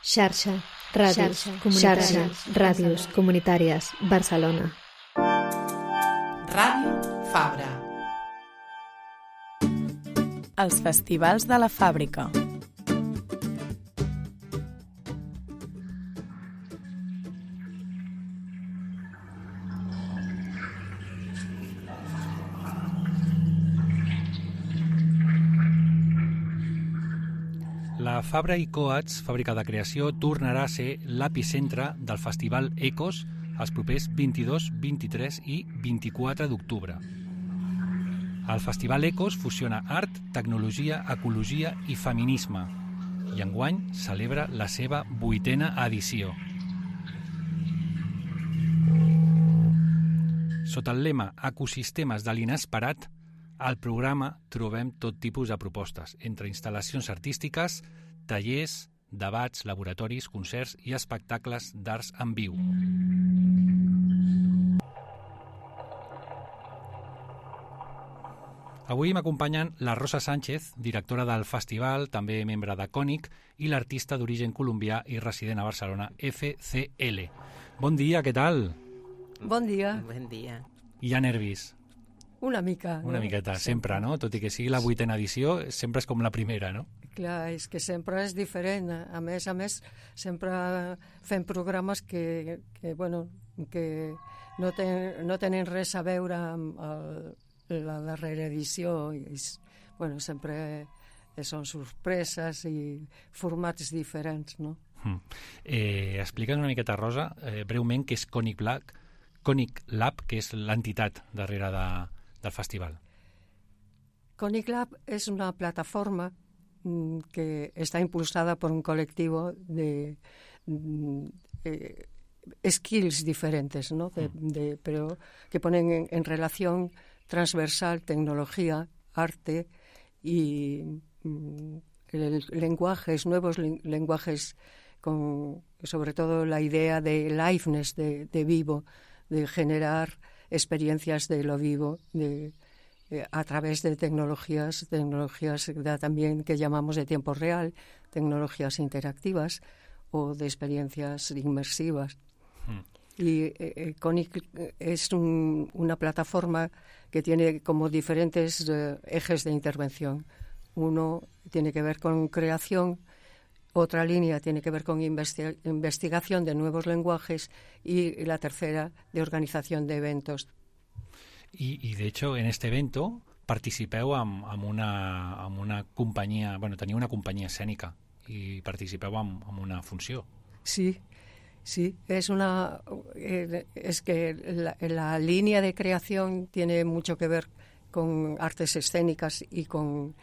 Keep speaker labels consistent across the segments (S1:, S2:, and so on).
S1: Xarxa, ràdios comunitàries, Barcelona.
S2: Ràdio Fabra.
S3: Els festivals de la fàbrica.
S4: La Fabra i Coats, fàbrica de creació, tornarà a ser l'epicentre del Festival Ecos els propers 22, 23 i 24 d'octubre. El Festival Ecos fusiona art, tecnologia, ecologia i feminisme i enguany celebra la seva 8a edició. Sota el lema Ecosistemes de l'inesperat, al programa trobem tot tipus de propostes, entre instal·lacions artístiques, tallers, debats, laboratoris, concerts i espectacles d'arts en viu. Avui m'acompanyen la Rosa Sánchez, directora del festival, també membre de CONIC, i l'artista d'origen colombià i resident a Barcelona, FCL. Bon dia, què tal?
S5: Bon dia.
S2: Bon dia.
S4: Hi ha nervis?
S5: Una mica.
S4: Una miqueta, sempre, no? Tot i que sigui la 8a edició, sempre és com la primera, no?
S5: Clar, és que sempre és diferent. A més, sempre fem programes que no tenen res a veure amb la darrera edició. Sempre són sorpreses i formats diferents, no?
S4: Explica'ns una miqueta, Rosa, breument, què és CONIC Lab, que és l'entitat darrere del festival.
S5: CONIC Lab es una plataforma que está impulsada por un colectivo de skills diferentes, ¿no? Pero que ponen en relación transversal tecnología, arte y lenguajes, nuevos lenguajes, con sobre todo la idea de liveness, de vivo, de generar experiencias de lo vivo, a través de tecnologías también que llamamos de tiempo real, tecnologías interactivas o de experiencias inmersivas. Y CONIC es una plataforma que tiene como diferentes ejes de intervención. Uno tiene que ver con creación, otra línea tiene que ver con investigación de nuevos lenguajes y la tercera de organización de eventos.
S4: Y de hecho, en este evento participeu amb una companyia, teniu una companyia escènica i participeu amb una funció.
S5: Sí, es que la línea de creación tiene mucho que ver con artes escénicas y con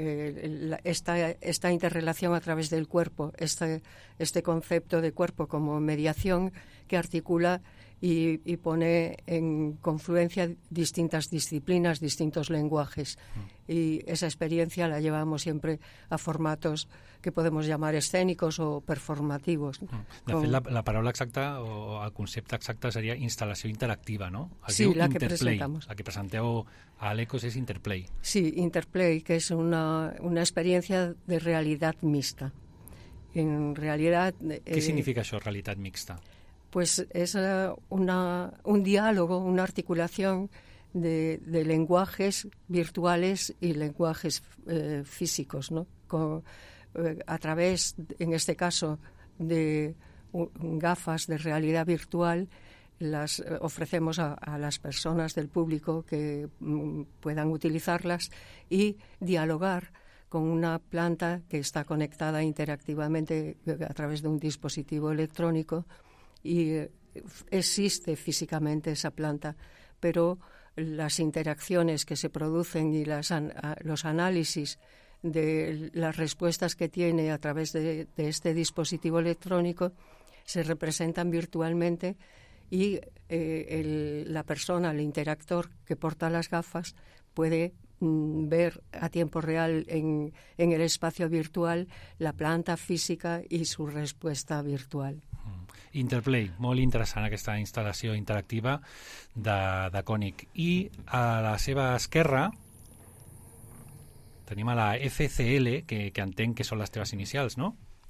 S5: esta interrelación a través del cuerpo, este concepto de cuerpo como mediación que articula y pone en confluencia distintas disciplinas, distintos lenguajes. Y esa experiencia la llevamos siempre a formatos que podemos llamar escènicos o performativos.
S4: De fet, la paraula exacta o el concepte exacte seria instal·lació interactiva, no?
S5: Sí, la que presentamos.
S4: La que presenteu a l'Ecos és Interplay.
S5: Sí, Interplay, que es una experiencia de realidad mixta. En realidad...
S4: ¿Qué significa això, realitat mixta?
S5: Pues es un diálogo, una articulación de lenguajes virtuales y lenguajes físicos, ¿no? A través, en este caso, de gafas de realidad virtual, las ofrecemos a las personas del público que puedan utilizarlas y dialogar con una planta que está conectada interactivamente a través de un dispositivo electrónico. Y existe físicamente esa planta, pero las interacciones que se producen y los análisis de las respuestas que tiene a través de este dispositivo electrónico se representan virtualmente y la persona, el interactor que porta las gafas, puede ver a tiempo real en el espacio virtual la planta física y su respuesta virtual.
S4: Interplay, molt interessant aquesta instal·lació interactiva de CONIC. I a la seva esquerra tenim a la FCL, que entenc que són les teves inicials, no?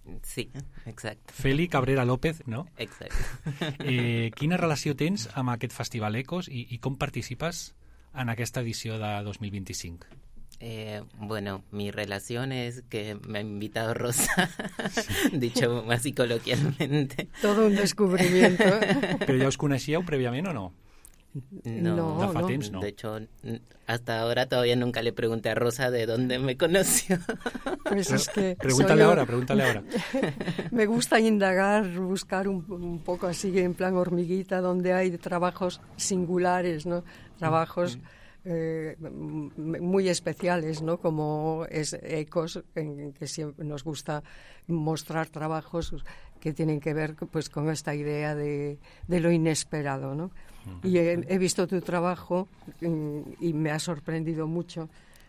S2: Sí, exacte.
S4: Feli Cabrera López, no?
S2: Exacte.
S4: Quina relació tens amb aquest Festival Ecos i com participes en aquesta edició de 2025?
S2: Bueno, mi relación es que me ha invitado Rosa, dicho así coloquialmente.
S5: Todo un descubrimiento.
S4: Però ja us coneixíeu prèviament o no?
S2: No,
S4: de fa temps, no.
S2: De hecho, hasta ahora todavía nunca le pregunté a Rosa de dónde me conoció.
S5: Pues es que
S4: pregúntale ahora.
S5: Me gusta indagar, buscar un poco así en plan hormiguita, donde hay trabajos singulares, ¿no? Trabajos muy especiales, ¿no? Como es Ecos, en que siempre nos gusta mostrar trabajos que tienen que ver pues con esta idea de lo inesperado, ¿no? Y he visto tu trabajo y me ha sorprendido mucho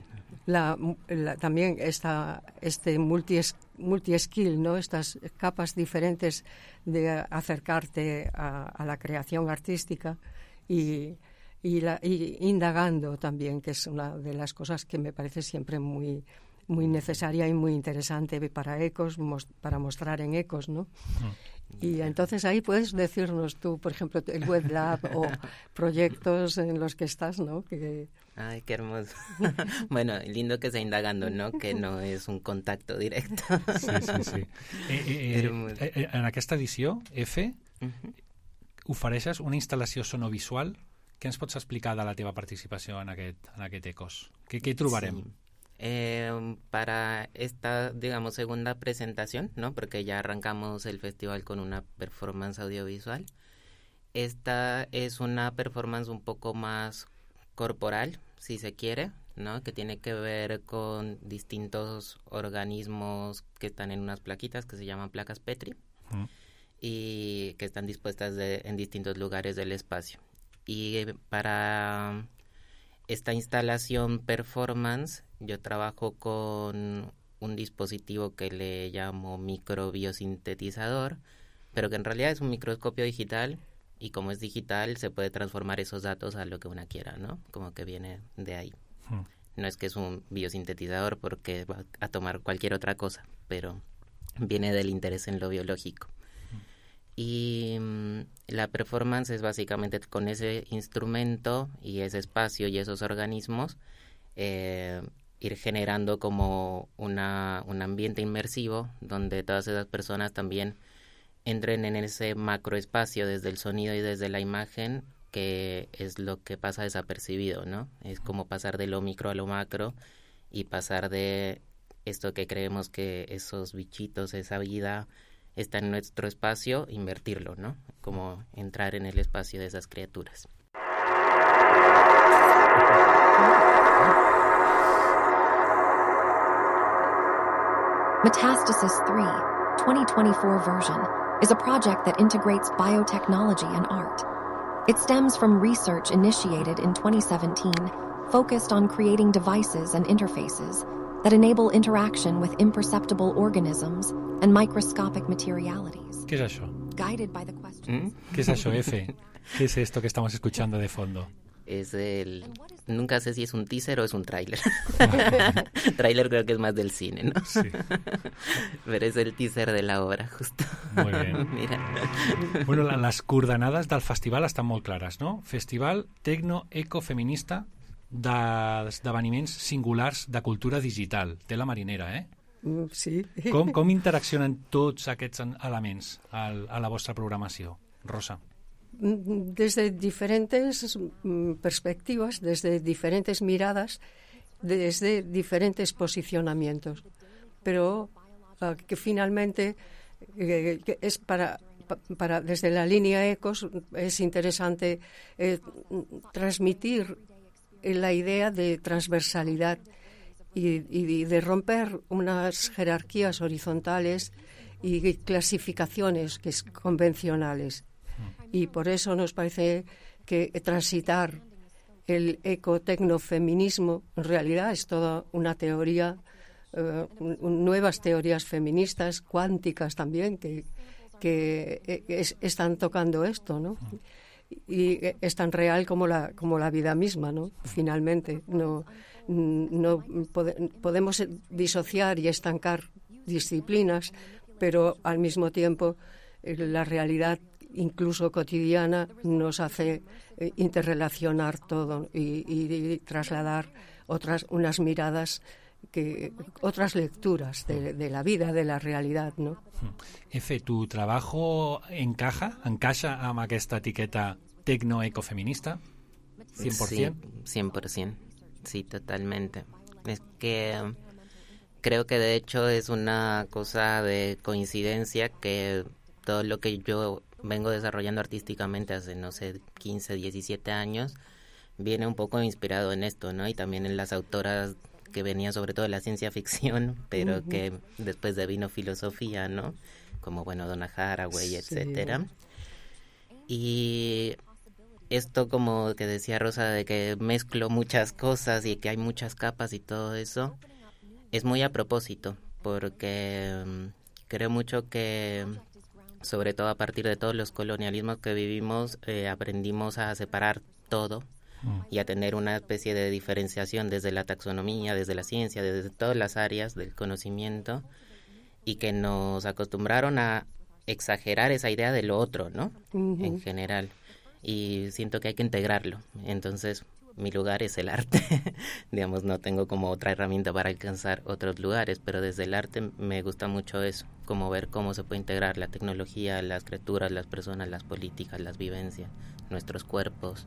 S5: también este multi-skill, ¿no? Estas capas diferentes de acercarte a la creación artística y indagando también, que es una de las cosas que me parece siempre muy necesaria y muy interesante para Ecos, para mostrar en Ecos, ¿no? Y entonces ahí puedes decirnos tú, por ejemplo, el Web Lab o proyectos en los que estás, ¿no?
S2: Ay, qué hermoso. Bueno, lindo que sea indagando, ¿no? Que no es un contacto directo.
S4: Sí. En aquesta edició, F, ofereixes una instal·lació sonovisual. Què ens pots explicar de la teva participació en aquest Ecos? Què trobarem?
S2: Sí. Para esta, digamos, segunda presentación, ¿no? Porque ya arrancamos el festival con una performance audiovisual. Esta es una performance un poco más corporal, si se quiere, ¿no? Que tiene que ver con distintos organismos que están en unas plaquitas que se llaman placas Petri y que están dispuestas en distintos lugares del espacio. Y para esta instalación performance yo trabajo con un dispositivo que le llamo microbiosintetizador, pero que en realidad es un microscopio digital y como es digital se puede transformar esos datos a lo que una quiera, ¿no? Como que viene de ahí. No es que es un biosintetizador porque va a tomar cualquier otra cosa, pero viene del interés en lo biológico. Y la performance es básicamente con ese instrumento y ese espacio y esos organismos ir generando como un ambiente inmersivo donde todas esas personas también entren en ese macroespacio desde el sonido y desde la imagen, que es lo que pasa desapercibido, ¿no? Es como pasar de lo micro a lo macro y pasar de esto que creemos que esos bichitos, esa vida está en nuestro espacio, invertirlo, ¿no? Como entrar en el espacio de esas criaturas.
S6: Metastasis 3, 2024 version, is a project that integrates biotechnology and art. It stems from research initiated in 2017, focused on creating devices and interfaces that enable interaction with imperceptible organisms and microscopic materialities.
S4: ¿Qué es eso?
S6: Guided by the questions.
S4: ¿Qué es eso, F? ¿Qué es esto que estamos escuchando de fondo?
S2: Es nunca sé si es un teaser o es un tráiler. Tráiler creo que es más del cine, ¿no?
S4: Sí.
S2: Pero es el teaser de la obra, justo.
S4: Muy bien.
S2: Mira.
S4: Bueno, les coordenades del festival estan molt clares, no? Festival tecno-ecofeminista d'esdeveniments singulars de cultura digital. Té la marinera, eh?
S5: Sí.
S4: Com interaccionen tots aquests elements a la vostra programació, Rosa?
S5: Desde diferentes perspectivas, desde diferentes miradas, desde diferentes posicionamientos, pero que finalmente es para desde la línea Ecos es interesante transmitir la idea de transversalidad y de romper unas jerarquías horizontales y clasificaciones que es convencionales. Y por eso nos parece que transitar el ecotecnofeminismo en realidad es toda una teoría, nuevas teorías feministas, cuánticas también, que están tocando esto, ¿no? Y es tan real como la vida misma, ¿no? Finalmente, no podemos disociar y estancar disciplinas, pero al mismo tiempo la realidad incluso cotidiana nos hace interrelacionar todo y trasladar unas miradas, otras lecturas de la vida, de la realidad, ¿no?
S4: Efe, ¿tu trabajo encaixa amb aquesta etiqueta tecno-ecofeminista? 100%?
S2: Sí, 100%. Sí, totalmente. Es que creo que de hecho es una cosa de coincidencia que todo lo que yo vengo desarrollando artísticamente hace, no sé, 15, 17 años, viene un poco inspirado en esto, ¿no? Y también en las autoras que venía sobre todo de la ciencia ficción, pero que después de vino filosofía, ¿no? Como, bueno, Donna Haraway, etcétera. Y esto, como que decía Rosa, de que mezclo muchas cosas y que hay muchas capas y todo eso, es muy a propósito, porque creo mucho que, sobre todo a partir de todos los colonialismos que vivimos, aprendimos a separar todo y a tener una especie de diferenciación desde la taxonomía, desde la ciencia, desde todas las áreas del conocimiento, y que nos acostumbraron a exagerar esa idea de lo otro, ¿no? En general. Y siento que hay que integrarlo. Entonces, mi lugar es el arte. Digamos, no tengo como otra herramienta para alcanzar otros lugares, pero desde el arte me gusta mucho eso, como ver cómo se puede integrar la tecnología, las criaturas, las personas, las políticas, las vivencias, nuestros cuerpos.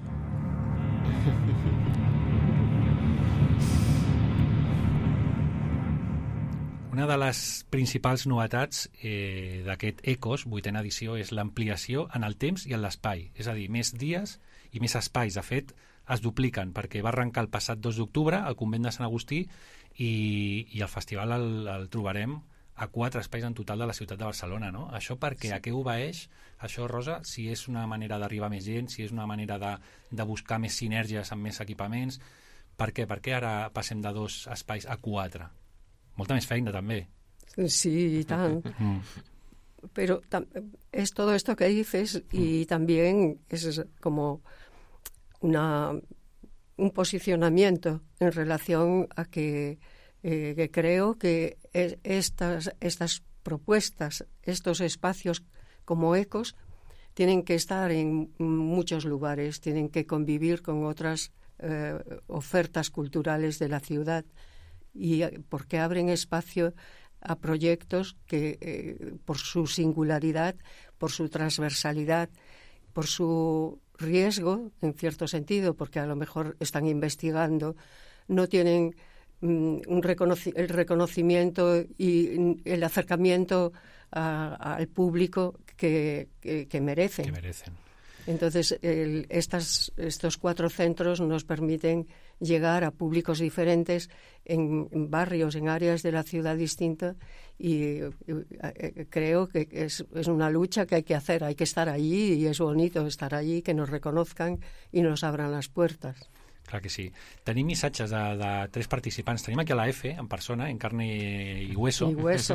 S4: Una de les principals novetats d'aquest ECOS, 8a edició, és l'ampliació en el temps i en l'espai. És a dir, més dies i més espais. De fet, es dupliquen, perquè va arrencar el passat 2 d'octubre al convent de Sant Agustí i el festival el trobarem a 4 espais en total de la ciutat de Barcelona, no? Això perquè a què obeeix? Això, Rosa, si és una manera d'arribar a més gent, si és una manera de buscar més sinergies amb més equipaments, per què? Per què ara passem de 2 espais a 4? Molta més feina, també.
S5: Sí, y tan. Pero es todo esto que dices y también es como un posicionamiento en relación a que creo que estas propuestas, estos espacios como ecos, tienen que estar en muchos lugares, tienen que convivir con otras ofertas culturales de la ciudad, y porque abren espacio a proyectos que por su singularidad, por su transversalidad, por su riesgo, en cierto sentido, porque a lo mejor están investigando, no tienen el reconocimiento y el acercamiento al público que merecen. Entonces, estos 4 centros nos permiten llegar a públicos diferentes en barrios, en áreas de la ciudad distintas, y creo que es una lucha que hay que hacer, hay que estar allí, y es bonito estar allí, que nos reconozcan y nos abran las puertas.
S4: Clar que sí. Tenim missatges de 3 participants. Tenim aquí a la F, en persona, en carne y hueso.
S5: Y hueso.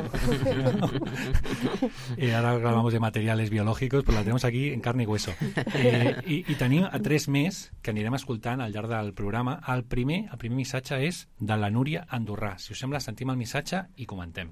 S4: Ahora hablamos de materiales biológicos, però la tenemos aquí en carne y hueso. I tenim a 3 més que anirem escoltant al llarg del programa. El primer missatge és de la Núria Andorrà. Si us sembla, sentim el missatge i comentem.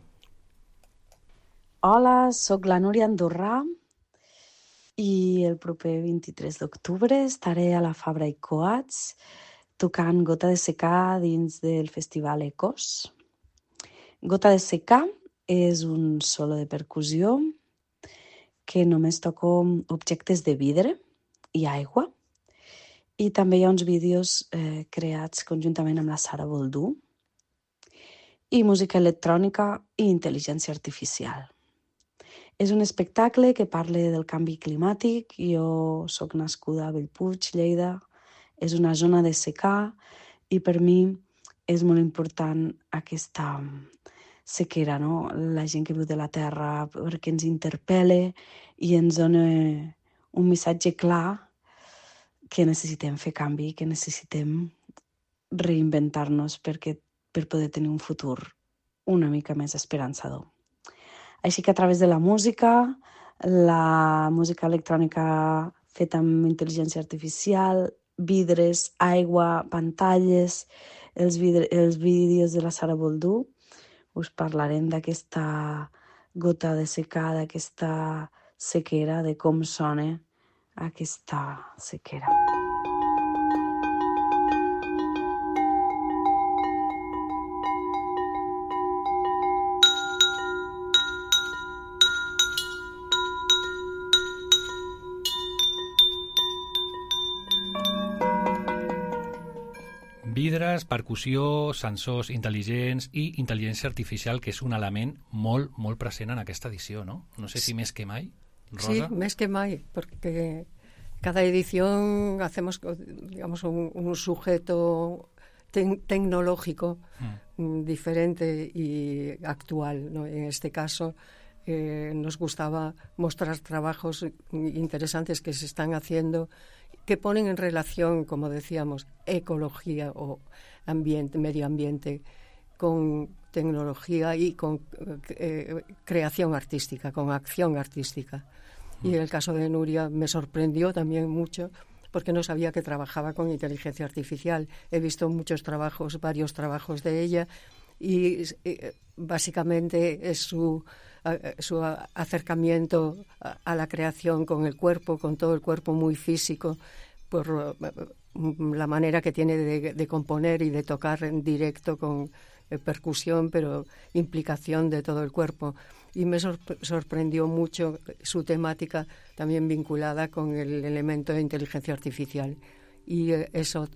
S7: Hola, sóc la Núria Andorrà i el proper 23 d'octubre estaré a la Fabra i Coats tocant Gota de secà dins del festival Ecos. Gota de secà és un solo de percussió que només toco objectes de vidre i aigua, i també hi ha uns vídeos creats conjuntament amb la Sara Boldú, i música electrònica i intel·ligència artificial. És un espectacle que parla del canvi climàtic. Jo sóc nascuda a Bellpuig, Lleida. És una zona de secà i per mi és molt important aquesta sequera, no? La gent que viu de la terra, perquè ens interpel·la i ens dona un missatge clar que necessitem fer canvi, que necessitem reinventar-nos per poder tenir un futur una mica més esperançador. Així que a través de la música electrònica feta amb intel·ligència artificial, vidres, aigua, pantalles, els vídeos de la Sara Boldú, us parlarem d'aquesta gota de secà d'aquesta sequera, de com sona aquesta sequera.
S4: Vidres, percussió, sensors intel·ligents i intel·ligència artificial, que és un element molt, molt present en aquesta edició, ¿no? No sé si més que mai, Rosa.
S5: Sí, más que más, porque cada edición hacemos, digamos, un sujeto tecnológico diferente y actual, ¿no? En este caso nos gustaba mostrar trabajos interesantes que se están haciendo, que ponen en relación, como decíamos, ecología o ambiente, medio ambiente, con tecnología y con creación artística, con acción artística. Y en el caso de Nuria me sorprendió también mucho, porque no sabía que trabajaba con inteligencia artificial. He visto muchos trabajos, varios trabajos de ella, y básicamente es su acercamiento a la creación con el cuerpo, con todo el cuerpo muy físico, por la manera que tiene de componer y de tocar en directo con percusión, pero implicación de todo el cuerpo. Y me sorprendió mucho su temática también vinculada con el elemento de inteligencia artificial. Y eso,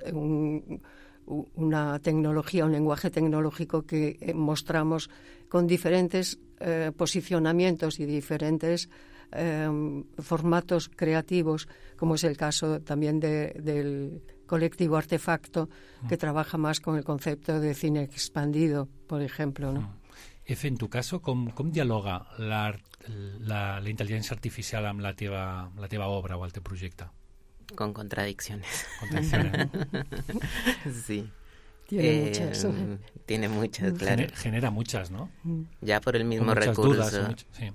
S5: una tecnología, un lenguaje tecnológico que mostramos con diferentes posicionamientos y diferentes formatos creativos, como es el caso también del colectivo Artefacto, que trabaja más con el concepto de cine expandido, por ejemplo, ¿no?
S4: Efe, en tu caso, com dialoga la intel·ligència artificial amb la teva obra o el teu projecte?
S2: Con contradicciones.
S4: Contradicciones,
S2: ¿no? Sí.
S5: Tiene muchas.
S2: Tiene muchas, claro.
S4: Genera muchas, ¿no?
S2: Ya por el mismo recurso. Dudas, sí.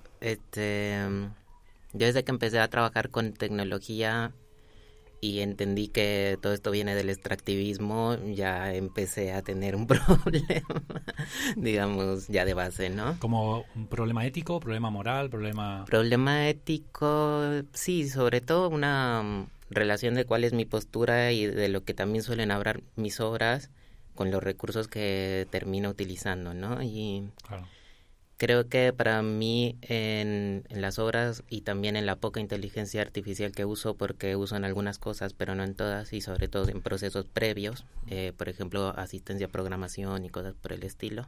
S2: Yo desde que empecé a trabajar con tecnología y entendí que todo esto viene del extractivismo, ya empecé a tener un problema, digamos, ya de base, ¿no?
S4: ¿Como un problema ético, problema moral, problema...?
S2: Problema ético, sí, sobre todo una relación de cuál es mi postura y de lo que también suelen hablar mis obras con los recursos que termino utilizando, ¿no? Y
S4: claro.
S2: Creo que para mí en las obras y también en la poca inteligencia artificial que uso, porque uso en algunas cosas, pero no en todas, y sobre todo en procesos previos, por ejemplo, asistencia a programación y cosas por el estilo,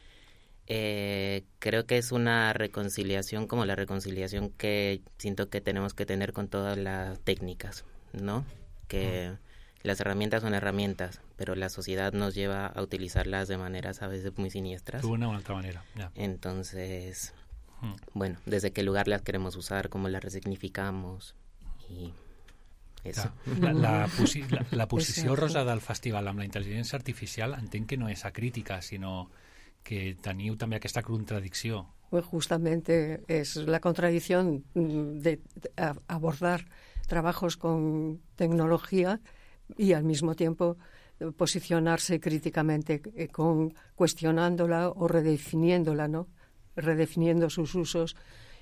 S2: creo que es una reconciliación como la reconciliación que siento que tenemos que tener con todas las técnicas, ¿no? Que las herramientas son herramientas, pero la sociedad nos lleva a utilizarlas de maneras a veces muy siniestras.
S4: De una u otra manera, ya.
S2: Entonces, bueno, desde qué lugar las queremos usar, cómo las resignificamos y eso.
S4: La posició, Rosa, del festival amb la intel·ligència artificial entenc que no és acrítica, sinó que teniu també aquesta contradicció.
S5: Pues justamente es la contradicción de abordar trabajos con tecnología y al mismo tiempo posicionarse críticamente cuestionándola o redefiniéndola, ¿no? Redefiniendo sus usos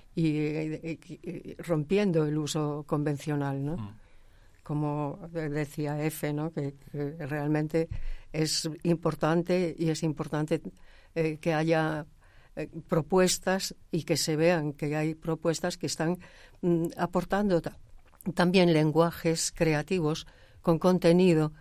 S5: y rompiendo el uso convencional, ¿no? Como decía Efe, ¿no? Que realmente es importante y es importante que haya propuestas y que se vean que hay propuestas que están aportando también lenguajes creativos con contenido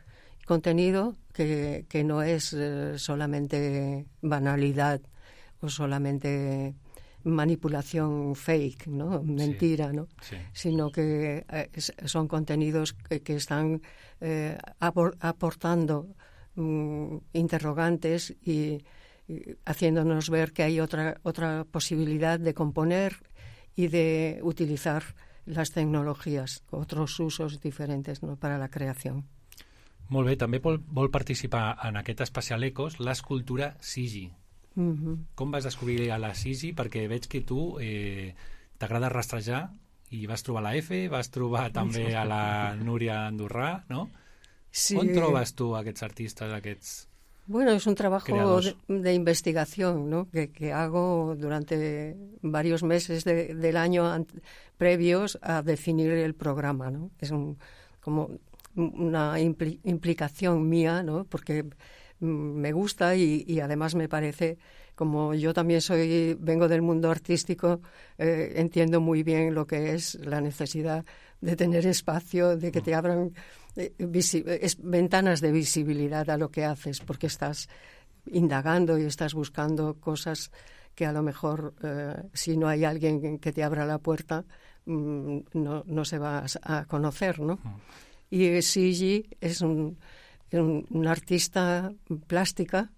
S5: que no es solamente banalidad o solamente manipulación fake, ¿no? Mentira, ¿no?
S4: Sí.
S5: Sino que son contenidos que están aportando interrogantes y haciéndonos ver que hay otra posibilidad de componer y de utilizar las tecnologías, otros usos diferentes, ¿no? Para la creación.
S4: Molt bé, també vol participar en aquest especial Ecos l'escultura Sigi. Com vas descobrir a la Sigi? Perquè veig que tu t'agrada rastrejar i vas trobar la Efe, vas trobar també a la Núria Andorrà, no?
S5: Sí.
S4: On trobes tu aquests artistes, aquests
S5: Bueno, es un trabajo
S4: creados.
S5: de investigación, ¿no? que hago durante varios meses del año previos a definir el programa, ¿no? Es como una implicación mía, ¿no? Porque me gusta y además me parece, como yo también vengo del mundo artístico, entiendo muy bien lo que es la necesidad de tener espacio, de que te abran ventanas de visibilidad a lo que haces, porque estás indagando y estás buscando cosas que a lo mejor si no hay alguien que te abra la puerta no se va a conocer, ¿no? Y Sigi es un artista plástica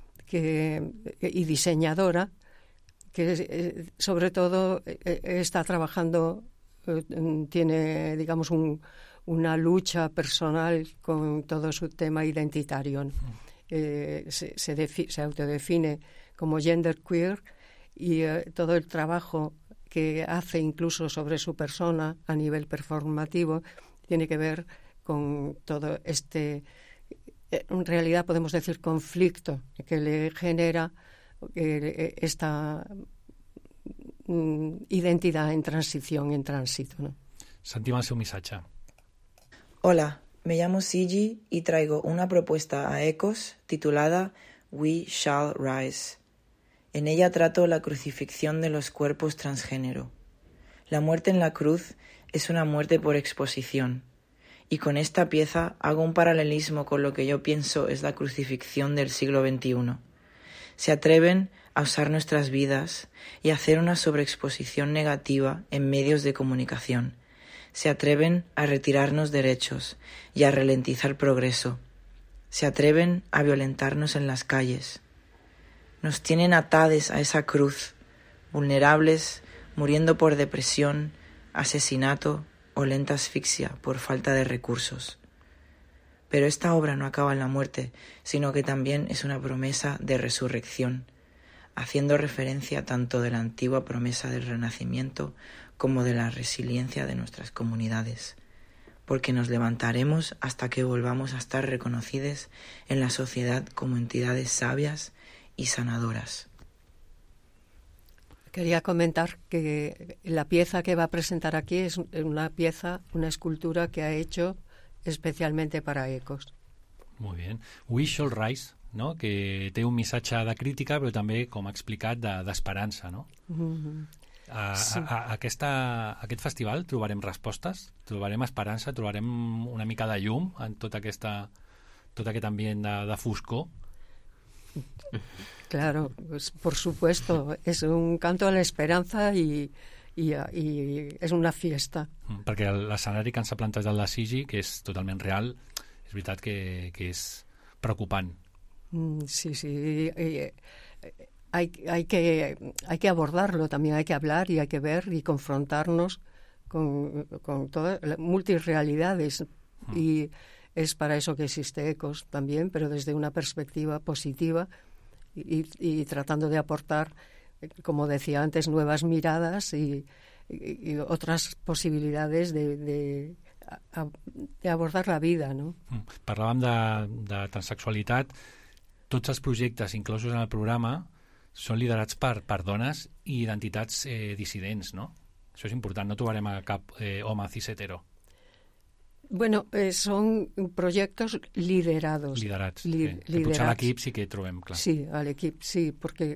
S5: y diseñadora que sobre todo está trabajando, tiene, digamos, una lucha personal con todo su tema identitario, ¿no? Se autodefine como genderqueer y todo el trabajo que hace incluso sobre su persona a nivel performativo tiene que ver con todo en realidad podemos decir conflicto que le genera esta identidad en transición, en tránsito, ¿no?
S4: Sentim el seu missatge.
S8: Hola, me llamo Sigi y traigo una propuesta a ECOS titulada We Shall Rise. En ella trato la crucifixión de los cuerpos transgénero. La muerte en la cruz es una muerte por exposición, y con esta pieza hago un paralelismo con lo que yo pienso es la crucifixión del siglo XXI. Se atreven a usar nuestras vidas y a hacer una sobreexposición negativa en medios de comunicación. Se atreven a retirarnos derechos y a ralentizar progreso. Se atreven a violentarnos en las calles. Nos tienen atades a esa cruz, vulnerables, muriendo por depresión, asesinato o lenta asfixia por falta de recursos. Pero esta obra no acaba en la muerte, sino que también es una promesa de resurrección, haciendo referencia tanto de la antigua promesa del renacimiento como de la resiliencia de nuestras comunidades, porque nos levantaremos hasta que volvamos a estar reconocidas en la sociedad como entidades sabias y sanadoras.
S5: Quería comentar que la pieza que va a presentar aquí es una escultura que ha hecho especialmente para ECOS.
S4: Molt bé. We Shall Rise, no? Que té un missatge de crítica, però també, com ha explicat, d'esperança, no? Sí. Aquest festival trobarem respostes, trobarem esperança, trobarem una mica de llum en tot aquest ambient de foscor.
S5: Claro, pues, por supuesto, es un canto a la esperanza y és una fiesta.
S4: Perquè l'escenari que ens ha plantejat la Sigi, que és totalment real, és veritat que és preocupant.
S5: Sí. Hay que abordarlo, también hay que hablar y hay que ver y confrontarnos con todas las multirrealidades. Y es para eso que existe ECOS también, pero desde una perspectiva positiva y tratando de aportar, como decía antes, nuevas miradas y otras posibilidades de abordar la vida, ¿no?
S4: Parlàvem de transsexualitat. Tots els projectes inclosos en el programa són liderats per dones i identitats dissidents, no? Això és important, no trobarem a cap home cis-hetero.
S5: Bueno, son proyectos liderados.
S4: Liderats. Potser a l'equip sí que trobem, clar.
S5: Sí, al equip sí, porque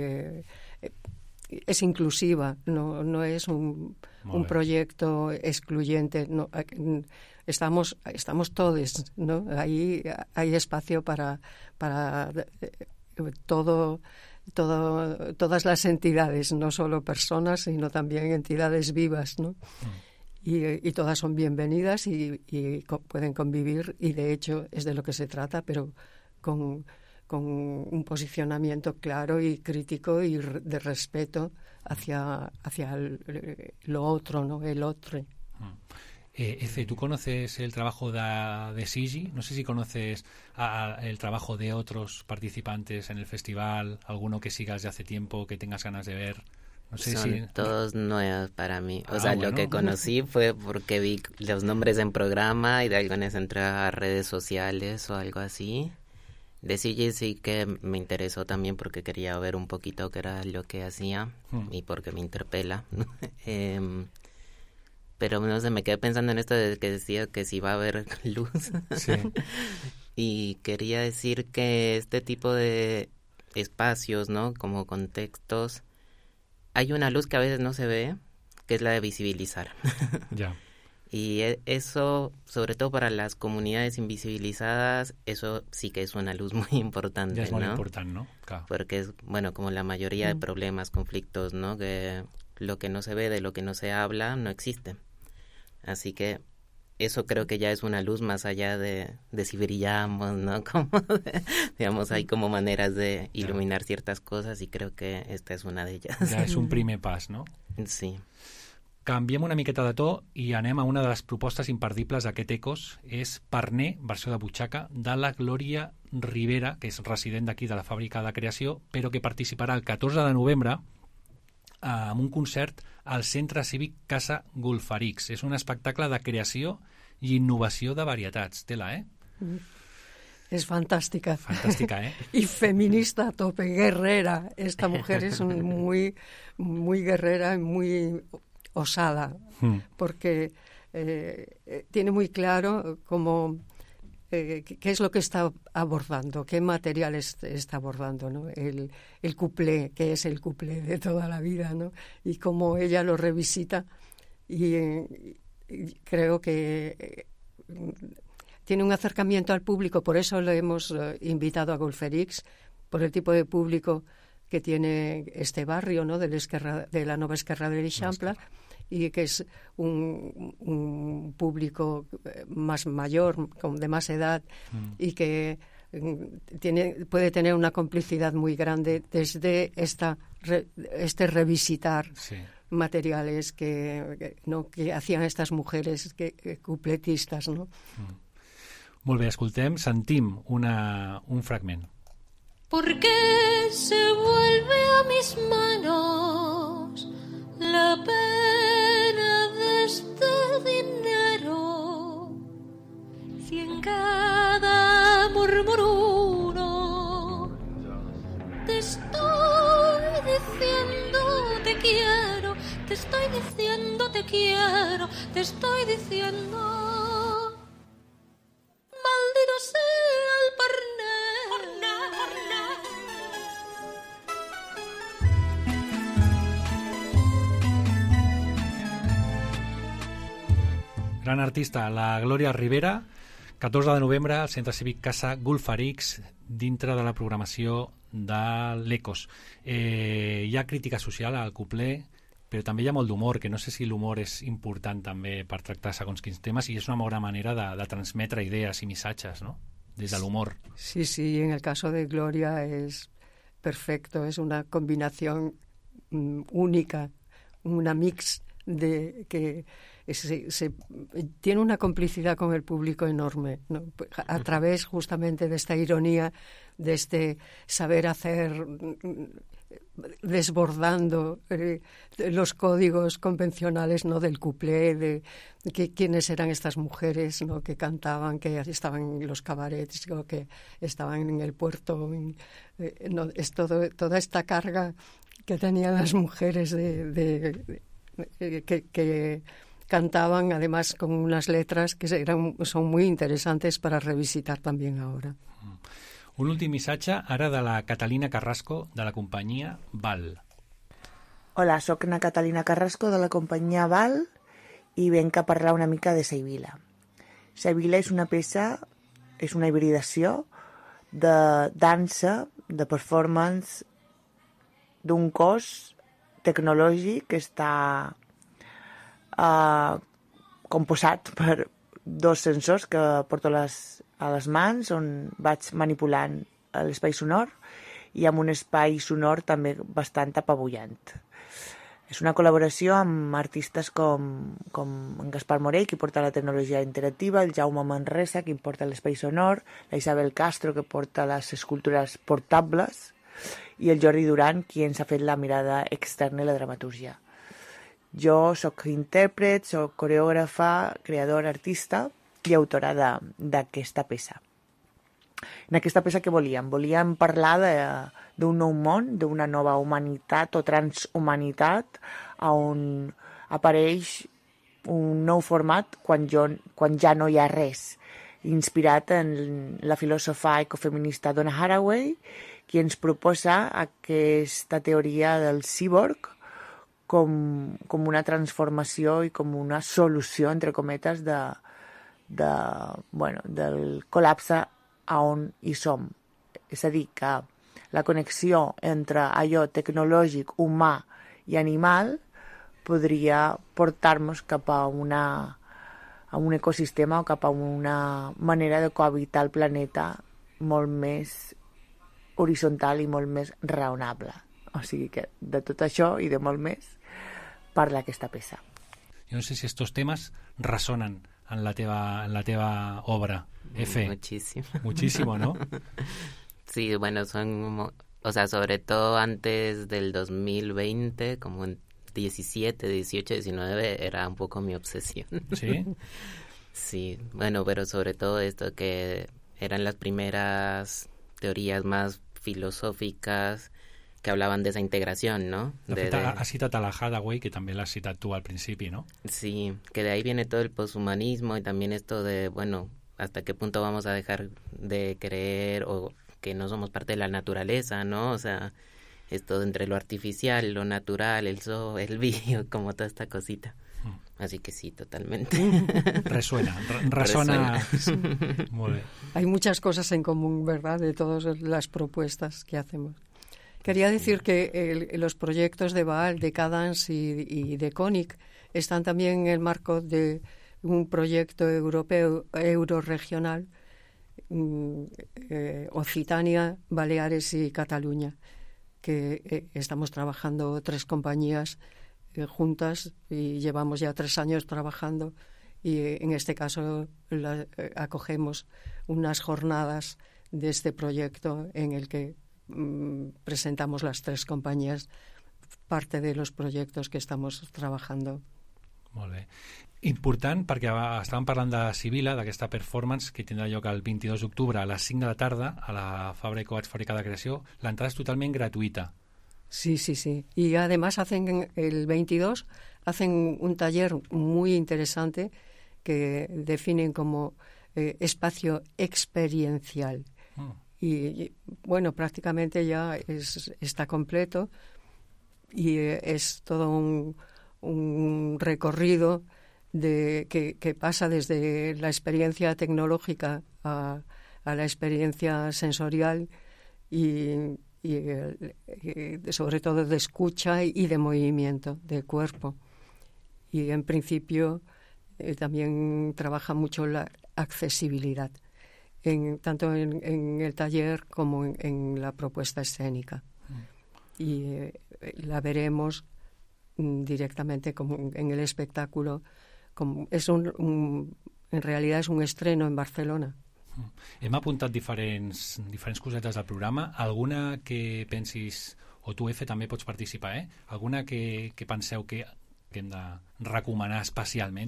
S5: es inclusiva, no es un proyecto excluyente. No, estamos todos, ¿no? Ahí hay espacio para todas las entidades, no solo personas, sino también entidades vivas, ¿no? Y todas son bienvenidas y pueden convivir, y de hecho es de lo que se trata, pero con un posicionamiento claro y crítico y de respeto hacia lo otro, ¿no? El otro.
S4: Efe, ¿tú conoces el trabajo de Sigi? No sé si conoces el trabajo de otros participantes en el festival, alguno que sigas de hace tiempo, que tengas ganas de ver. No sé
S2: Son todos nuevos para mí. O sea, bueno, lo que conocí fue porque vi los nombres en programa y de algunas entré a redes sociales o algo así. De CG sí que me interesó también porque quería ver un poquito qué era lo que hacía y porque me interpela. Pero no sé, me quedé pensando en esto de que decía que si va a haber luz.
S4: Sí.
S2: Y quería decir que este tipo de espacios, ¿no? Como contextos, hay una luz que a veces no se ve, que es la de visibilizar.
S4: Ya.
S2: Y eso, sobre todo para las comunidades invisibilizadas, eso sí que es una luz muy importante,
S4: Ja és molt
S2: ¿no?
S4: important, no? Clar.
S2: Porque es, bueno, como la mayoría de problemas, conflictos, ¿no? Que lo que no se ve, de lo que no se habla, no existe. Así que eso creo que ya es una luz más allá de si brillamos, ¿no? Como digamos, hay como maneras de iluminar ciertas cosas y creo que esta es una de ellas.
S4: Ja és un primer pas, no?
S2: Sí.
S4: Canviem una miqueta de to i anem a una de les propostes imperdibles d'aquest Ecos. És Parner, versió de butxaca, de la Glòria Rivera, que és resident d'aquí de la Fàbrica de Creació, però que participarà el 14 de novembre amb un concert al Centre Cívic Casa Golfarix. És un espectacle de creació i innovació de varietats. Tela, eh?
S5: Es fantástica.
S4: Fantástica, ¿eh?
S5: Y feminista a tope, guerrera. Esta mujer es muy, muy guerrera y muy osada, porque tiene muy claro cómo qué es lo que está abordando, qué material está abordando, ¿no? El cuplé, que es el cuplé de toda la vida, ¿no? Y cómo ella lo revisita y creo que tiene un acercamiento al público, por eso le hemos invitado a Golfarix, por el tipo de público que tiene este barrio, ¿no? De la Nova Esquerra de l'Eixample, y que es un público más mayor, de más edad, y que puede tener una complicidad muy grande desde este revisitar materiales que hacían estas mujeres cupletistas, ¿no?
S4: Molt bé, escoltem, sentim un fragment.
S9: ¿Por qué se vuelve a mis manos la pena de este dinero? Si en cada murmuro te estoy diciendo te quiero, te estoy diciendo te quiero, te estoy diciendo maldito sea el Parner.
S4: Gran artista, la Glòria Rivera, 14 de novembre al Centre Cívic Casa Golfarix, dintre de la programació de l'Ecos. Hi ha crítica social al cuplé, però també hi ha molt d'humor, que no sé si l'humor és important també per tractar segons quins temes, i és una bona manera de transmetre idees i missatges, ¿no? Des de l'humor.
S5: Sí, sí, en el caso de Gloria es perfecto, es una combinación única, una mix de que tiene una complicidad con el público enorme, ¿no? A través justamente de esta ironía, de este saber hacer, desbordando los códigos convencionales, ¿no? Del cuplé, de quiénes eran estas mujeres, ¿no? Que cantaban, que estaban en los cabarets, o que estaban en el puerto, no, es toda esta carga que tenían las mujeres que cantaban, además con unas letras que son muy interesantes para revisitar también ahora.
S4: Un últim missatge ara de la Catalina Carrasco de la companyia Val.
S10: Hola, sóc na Catalina Carrasco de la companyia Val i venc a parlar una mica de Sevilla. Sevilla és una peça, és una hibridació de dansa, de performance, d'un cos tecnològic que està composat per dos sensors que porto a les mans, on vaig manipulant l'espai sonor, i amb un espai sonor també bastant apabullant. És una col·laboració amb artistes com en Gaspar Morell, que porta la tecnologia interactiva, el Jaume Manresa, que porta l'espai sonor, la Isabel Castro, que porta les escultures portables, i el Jordi Duran, qui ens ha fet la mirada externa i la dramatúrgia. Jo sóc intèrpret, sóc coreògrafa, creadora, artista i autora d'aquesta peça. En aquesta peça què volíem? Volíem parlar d'un nou món, d'una nova humanitat o transhumanitat, on apareix un nou format quan ja no hi ha res, inspirat en la filòsofa ecofeminista Donna Haraway, qui ens proposa aquesta teoria del cíborg com una transformació i com una solució, entre cometes, del col·lapse a on hi som. És a dir, que la connexió entre allò tecnològic, humà i animal podria portar-nos cap a un ecosistema o cap a una manera de cohabitar el planeta molt més horitzontal i molt més raonable. O sigui que de tot això i de molt més parla aquesta peça.
S4: Jo no sé si estos temas resonan en la teva obra, Efe. Muchísimo, ¿no?
S2: Sí, bueno, son, o sea, sobre todo antes del 2020, como en 17, 18, 19, era un poco mi obsesión.
S4: ¿Sí?
S2: Sí, bueno, pero sobre todo esto que eran las primeras teorías más filosóficas que hablaban de esa integración, ¿no?
S4: Has citat a la Haraway, que també l'has citat tu al principi, ¿no?
S2: Sí, que de ahí viene todo el poshumanismo y también esto de, bueno, hasta qué punto vamos a dejar de creer o que no somos parte de la naturaleza, ¿no? O sea, esto entre lo artificial, lo natural, el bio, como toda esta cosita. Así que sí, totalmente.
S4: Resuena. Muy bien.
S5: Hay muchas cosas en común, ¿verdad?, de todas las propuestas que hacemos. Quería decir que los proyectos de Baal, de Cadence y de CONIC están también en el marco de un proyecto europeo, euroregional, Occitania, Baleares y Cataluña, que estamos trabajando 3 compañías juntas y llevamos ya 3 años trabajando, y en este caso acogemos unas jornadas de este proyecto en el que presentamos las 3 compañías parte de los proyectos que estamos trabajando.
S4: Molt bé. Important, perquè estàvem parlant de Sibila, d'aquesta performance que tindrà lloc el 22 d'octubre a les 5 de la tarda a la Fabra i Coats Fàbrica de Creació. L'entrada és totalment gratuïta.
S5: Sí. Y además el 22 hacen un taller muy interesante que definen como espacio experiencial. Y bueno, prácticamente ya está completo y es todo un recorrido que pasa desde la experiencia tecnológica a la experiencia sensorial y sobre todo de escucha y de movimiento del cuerpo. Y en principio también trabaja mucho la accesibilidad, tanto en el taller como en la propuesta escénica. Y la veremos directamente como en el espectáculo. En realidad es un estreno en Barcelona.
S4: Hem apuntat diferents cosetes del programa. Alguna que pensis, o tu, Efe, també pots participar, alguna que penseu que hem de recomanar especialment?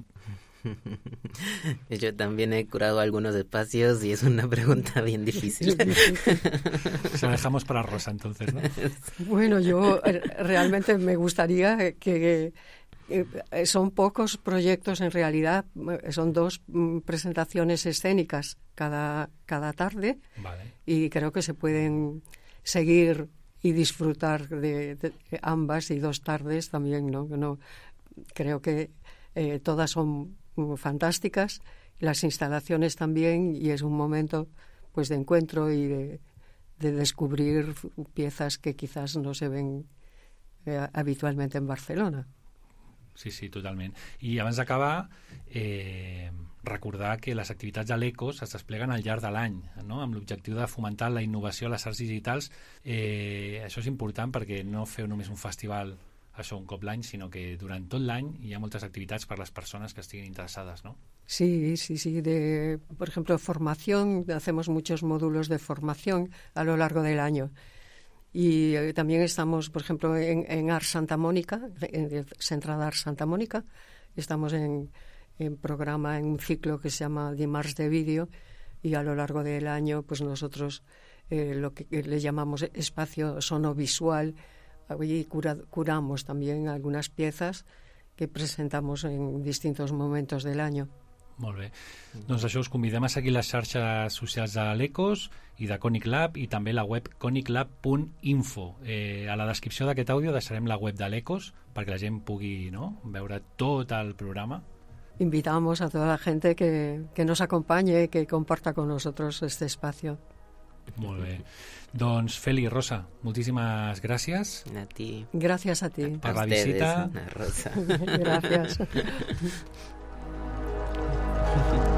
S2: Yo también he curado algunos espacios y es una pregunta bien difícil.
S4: Se lo dejamos para Rosa, entonces, ¿no?
S5: Bueno, yo realmente me gustaría que son pocos proyectos en realidad, son 2 presentaciones escénicas cada tarde.
S4: Vale.
S5: Y creo que se pueden seguir y disfrutar de ambas, y 2 tardes también, ¿no? Creo que todas son fantásticas, las instalaciones también, y es un momento pues de encuentro y de descubrir piezas que quizás no se ven habitualmente en Barcelona.
S4: Sí, totalment. I abans d'acabar, recordar que les activitats de l'ECOS es despleguen al llarg de l'any, no?, amb l'objectiu de fomentar la innovació a les arts digitals. Això és important perquè no feu només un festival això un cop l'any, sinó que durant tot l'any hi ha moltes activitats per les persones que estiguin interessades, ¿no?
S5: Sí. Por ejemplo, formación, hacemos muchos módulos de formación a lo largo del año. Y también estamos, por ejemplo, en Art Santa Mónica, en Central Art Santa Mónica. Estamos en programa, en un ciclo que se llama Dimarts de Vídeo, y a lo largo del año pues nosotros lo que le llamamos espacio sonovisual, allí curamos también algunas piezas que presentamos en distintos momentos del año.
S4: Molt bé. Doncs això, us convidem a seguir les xarxes socials de l'Ecos i de Conic Lab i també la web coniclab.info. A la descripció d'aquest àudio deixarem la web de l'Ecos perquè la gent pugui, no?, veure tot el programa.
S5: Invitamos a toda la gente que nos acompañe, que comparta con nosotros este espacio.
S4: Molt bé. Doncs Feli, Rosa, moltíssimes gràcies.
S2: A ti.
S5: Gràcies a ti.
S4: Per la visita.
S2: Rosa.
S5: Gràcies.